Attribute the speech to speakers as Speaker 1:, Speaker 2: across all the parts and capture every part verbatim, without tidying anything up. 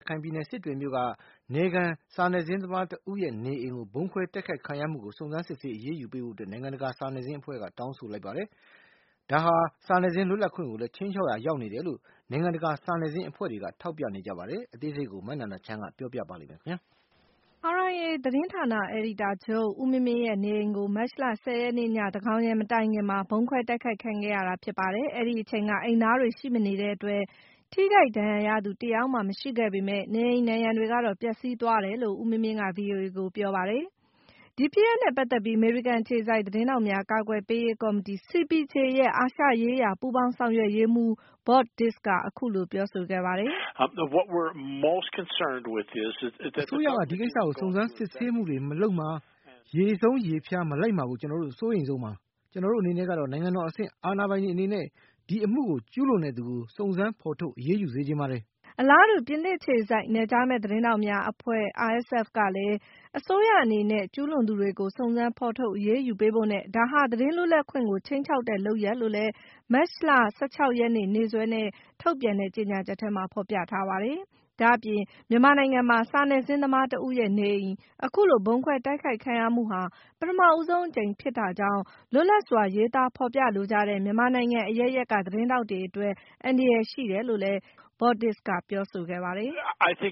Speaker 1: ခိုင်ပြည်နယ်စစ်တွေမြို့ကနေခံစာနယ်ဇင်းသမားတဦးရဲ့နေအိမ်ကိုဘုံခွဲတိုက်ခိုက်ခံရမှုကိုစုံစမ်းစစ်ဆေးအရေးယူပေးဖို့နိုင်ငံတကာစာနယ်ဇင်းအဖွဲ့ကတောင်းဆိုလိုက်ပါတယ်။ဒါဟာစာနယ်ဇင်းလွတ်လပ်ခွင့်ကိုလည်းချင်းချောက်ရာရောက်နေတယ်လို့နိုင်ငံတကာစာနယ်ဇင်းအဖွဲ့တွေကထောက်ပြနေကြပါတယ်။အသေးစိတ်ကိုမနန္ဒချမ်းကပြောပြပါလိမ့်မယ်ခင်ဗျာ
Speaker 2: ။ R I A သတင်းဌာနအယ်ဒီတာချုပ်ဦးမင်းမင်းရဲ့နေအိမ်ကိုမတ်လဆယ်ရက်နေ့ညသန်းခေါင်ယံမတိုင်ခင်မှာဗုံးခွဲတိုက်ခိုက်ခံခဲ့ရတာဖြစ်ပါတယ်။အဲဒီအချိန်ကအိမ်သားတွေရှိမနေတဲ့အတွက်ထိခိုက်ဒဏ်ရာရသူတယောက်မှမရှိခဲ့ပေမဲ့နေအိမ်နံရံတွေကတော့ပျက်စီးသွားတယ်လို့ဦးမင်းမင်းက ဗွီအိုအေကိုပြောပါတယ်။ဒီဖြစ်ရပ်နဲ့ပတ်သက်ပြီးအမေရိကန်အခြေစိုက်သတင်းထောက်များကာကွယ်ပေးရေးကော်မတီ C P J ရဲ့အာရှရေးရာပူးပေါင်းဆောင်ရွက်ရေးမှူး Bob Disc ကအခုလိုပြောဆိုခဲ့ပါတယ်။
Speaker 3: "အ
Speaker 1: စိုးရကဒီကိစ္စကိုစုံစမ်းစစ်ဆေးမှုတွေမလုပ်မှာရေဆုံးရေဖျားမလိုက်မှာကိုကျွန်တော်တို့အစိုးရိမ်ဆုံးပါ။ကျွန်တော်တို့အနေနဲ့ကတော့နိုင်ငံတော်အဆင့်အာဏာပိုင်တွေအနေနဲ့ဒီအမှုကိုကျူးလွန်တဲ့သူကိုစုံစမ်းဖော်ထုတ်အရေးယူစေချင်ပါတယ်။
Speaker 2: " အလားတူပြင်သစ်အခြေစိုက်နယ်ခြားမဲ့သတင်းထောက်များအဖွဲ့ R S F ကလည်းအစိုးရအနေနဲ့ကျူးလွန်သူတွေကိုစုံစမ်းဖော်ထုတ်အရေးယူပေးဖို့နဲ့ဒါဟာသတင်းလွတ်လပ်ခွင့်ကိုခြိမ်းခြောက်တဲ့လုပ်ရပ်လို့လည်းမတ်လဆယ့်ခြောက်ရက်နေ့နေ့စွဲနဲ့ထုတ်ပြန်တဲ့ကြေညာချက်ထဲမှာဖော်ပြထားပါတယ်။ဒါ့အပြင်မြန်မာနိုင်ငံမှာစာနယ်ဇင်းသမားတဦးရဲ့နေအိမ်အခုလိုဗုံးခွဲတိုက်ခိုက်ခံရမှုဟာပထမဦးဆုံးအကြိမ်ဖြစ်တာကြောင့်လွတ်လပ်စွာရေးသားဖော်ပြလိုကြတဲ့မြန်မာနိုင်ငံအရပ်ရပ်ကသတင်းထောက်တွေအတွက်အန္တရာယ်ရှိတယ်လို့လည်းBob Disc ကပြောဆိုခဲ့ပါတယ်။
Speaker 3: "ရခိုင်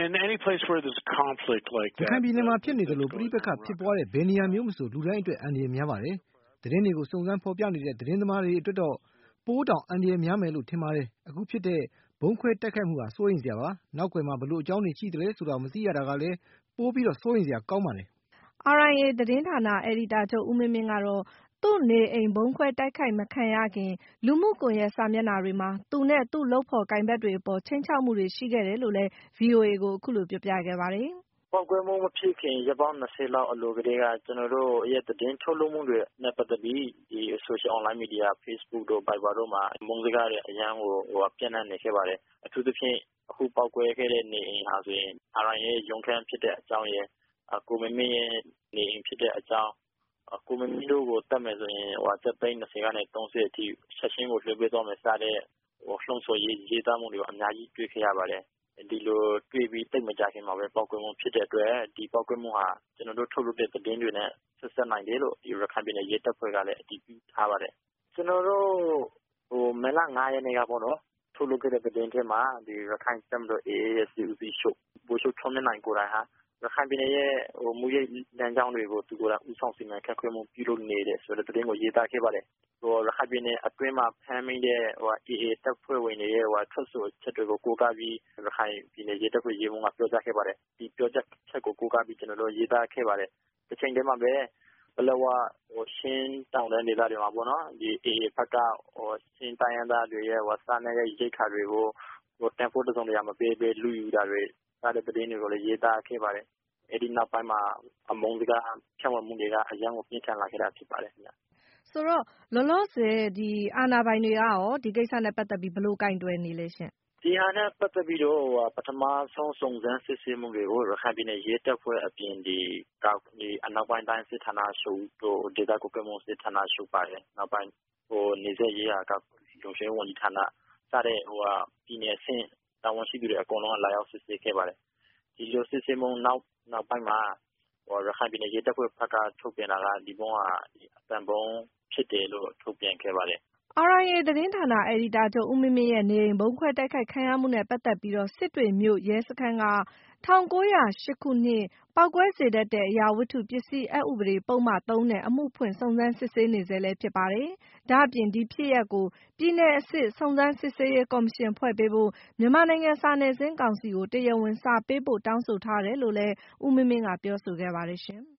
Speaker 1: ပြည်နယ်မှာဖြစ်နေသလိုပဋိပက္ခဖြစ်ပွားတဲ့ဘယ်နေရာမျိုးမဆိုလူတိုင်းအတွက်အန္တရာယ်များပါတယ်။သတင်းတွေကိုစုံစမ်းဖော်ပြနေတဲ့သတင်းသမားတွေအတွက်တော့ပိုတောင်အန္တရာယ်များမယ်လို့ထင်ပါတယ်။အခုဖြစ်တဲ့ဗုံးခွဲတိုက်ခိုက်မှုဟာစိုးရိမ်စရာပါ။နောက်ကွယ်မှာဘယ်လိုအကြောင်းတွေရှိသလဲဆိုတာမသိရတာကလည်းပိုပြီးတော့စိုးရိမ်စရာကောင်းပါတယ်
Speaker 2: ။ R I A သတင်းဌာနအယ်ဒီတာချုပ်ဦးမင်းမင်းကတော့သူ့နေအိမ်ဗုံးခွဲတိုက်ခိုက်မခံရခင်လူမှုကွန်ရက်စာမျက်နှာတွေမှာသူနဲ့သူ့လုပ်ဖော်ကိုင်ဖက်တွေအပေါ်ခြိမ်းခြောက်မှုတွေရှိခဲ့တယ်လို့လည်း ဗွီအိုအေကိုအခုလိုပြောပြခဲ့ပါတယ်။
Speaker 4: "ပေါက်ကွဲမှုမဖြစ်ခင်ရက်ပေါင်း၂၀လောက်အလိုကတည်းကကျွန်တော်တို့ရဲ့သတင်းထုတ်လွှင့်မှုတွေနဲ့ပတ်သက်ပြီးဒီ social online media Facebook တို့ Viber တို့မှာအမုန်းစကားတွေအရမ်းကိုပြန့်နှံ့နေခဲ့ပါတယ်။အထူးသဖြင့်အခုပေါက်ကွဲခဲ့တဲ့နေအိမ်ဟာဆိုရင် R I A ရဲ့ရုံးခန်းဖြစ်တဲ့အကြောင်းရယ်ကိုမင်းမင်းရဲ့နေအိမ်ဖြစ်တဲ့အကြောင်းကိုမင်းမင်းတို့ကိုသတ်မယ်ဆိုရင်ကျပ်သိန်း၂၀ကနေ၃၀အထိချက်ချင်းကိုလွှဲပေးသွားမယ်စတဲ့လှုံ့ဆော်ရေးသားမှုတွေကိုအများကြီးတွေ့ခဲ့ရပါတယ်။ဒီလိုတွေ့ပြီးသိပ်မကြာခင်မှာပဲပေါက်ကွဲမှုဖြစ်တဲ့အတွက်ဒီပေါက်ကွဲမှုဟာကျွန်တော်တို့ထုတ်လွှင့်တဲ့သတင်းတွေနဲ့ဆက်စပ်နိုင်တယ်လို့ရခိုင်ပြည်နယ်ရဲတပ်ဖွဲ့ကလည်းအတည်ပြုထားပါတယ်။ကျွန်တော်တို့မေလ၅ရက်နေ့ကပေါ့နော်ထုတ်လွှင့်ခဲ့တဲ့သတင်းထဲမှာဒီရခိုင်တပ်မတော် A A ရဲ့စစ်ဦးစီးချုပ်ဗိုလ်ချုပ်ထွန်းမြတ်နိုင်ကိုယ်တိုင်ဟာရခိုင်ပြည်နယ်ရဲ့မူရိပ်လမ်းကြောင်းတွေကိုသူကိုယ်တိုင်ဦးဆောင်စီမံခန့်ခွဲမှုပြုလုပ်နေတယ်ဆိုတဲ့သတင်းကိုရေးသားခဲ့ပါတယ်။ရခိုင်ပြည်နယ်အတွင်းမှာဖမ်းမိတဲ့ A A တပ်ဖွဲ့ဝင်တွေရဲ့ထွက်ဆိုချက်တွေကိုကိုးကားပြီးရခိုင်ပြည်နယ်ရဲတပ်ဖွဲ့ရဲမှူးကပြောကြားခဲ့ပါတယ်။ဒီပြောကြားချက်ကိုကိုးကားပြီးကျွန်တော်တို့ရေးသားခဲ့ပါတယ်။တစ်ချိန်တည်းမှာပဲပလက်ဝချင်းတောင်တန်းဒေသတွေမှာပေါ့နော်ဒီ A A ဘက်ကချင်းတိုင်းရင်းသားတွေရဲ့စားနပ်ရိက္ခာတွေကိုတန်ဖိုးတစုံတရာမပေးဘဲလုယူတာတွေစတဲ့သတင်းတွေကိုလည်းရေးသားခဲ့ပါတယ်။အဲဒီနောက်ပိုင်းမှာအမုန်းစကားဖြန့်ဝေမှုတွေကအရမ်းကိုပြင်းထန်လာခဲ့တာဖြစ်ပါတယ်ခင်ဗျ
Speaker 2: ။ဆိုတော့လောလောဆယ်ဒီအာဏာပိုင်တွေကရောဒီကိစ္စနဲ့ပတ်သက်ပြီးဘယ်လိုကိုင်တွယ်နေလဲရှင့်
Speaker 4: ။ဒီဟာနဲ့ပတ်သက်ပြီးတော့ပထမဆုံးစုံစမ်းစစ်ဆေးမှုတွေကိုရခိုင်ပြည်နယ်ရဲတပ်ဖွဲ့အပြင်ဒီအနောက်ပိုင်းတိုင်းစစ်ဌာနချုပ်တို့ဒေသကွပ်ကဲမှုစစ်ဌာနချုပ်ပါတယ်။နောက်ပိုင်းဟိုနေဆက်ရေးရာကလုံခြုံရေးဝန်ကြီးဌာနစတဲ့ဟိုပြည်နယ်အဆင့်တာဝန်ရှိသူတွေအကုန်လုံးကလာရောက်စစ်ဆေးခဲ့ပါတယ်။ဒီလိုစစ်ဆေးမှုနောက်နောက်ပိုင်းမှာဟိုရခိုင်ပြည်နယ်ရဲတပ်ဖွဲ့ဘက်ကထုတ်ပြန်တာကဒီဘုံကအတန်ဘုံဖြစ်တယ်လို့ထုတ်ပြန်ခဲ့ပါတယ်
Speaker 2: ။ R I A သတင်းဌာနအယ်ဒီတာချုပ်ဦးမင်းမင်းရဲ့နေအိမ်ဗုံးခွဲတိုက်ခိုက်ခံရမှုနဲ့ပတ်သက်ပြီးစစ်တွေမြို့ရဲစခန်းက၁၉၀၈ခုနှစ်ပေါက်ကွဲစေတတ်တဲ့အရာဝတ္ထုပစ္စည်းအက်ဥပဒေပုဒ်မ၃နဲ့အမှုဖွင့်စုံစမ်းစစ်ဆေးနေဆဲလည်းဖြစ်ပါတယ်။ဒါ့အပြင်ဒီဖြစ်ရပ်ကိုပြည်နယ်အဆင့်စုံစမ်းစစ်ဆေးရေးကော်မရှင်ဖွဲ့ပေးဖို့မြန်မာနိုင်ငံစာနယ်ဇင်းကောင်စီကိုတရားဝင်စာပေးပို့တောင်းဆိုထားတယ်လို့လည်းဦးမင်းမင်းကပြောဆိုခဲ့ပါတယ်ရှင်။